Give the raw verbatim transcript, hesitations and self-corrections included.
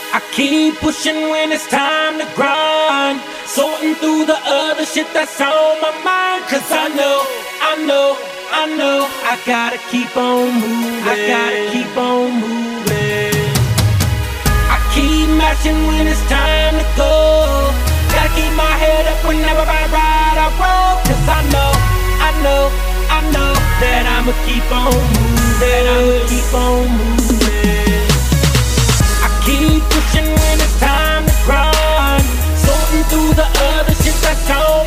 I keep pushing when it's time to grind, sorting through the other shit that's on my mind. Cause I know, I know, I know I gotta keep on moving, I gotta keep on moving. I keep mashing when it's time to go, gotta keep my head up whenever I ride I roll. Cause I know, I know, I know that I'ma keep on moving, that I'ma keep on moving. I keep pushing when it's time to grind, sorting through the other shit that's on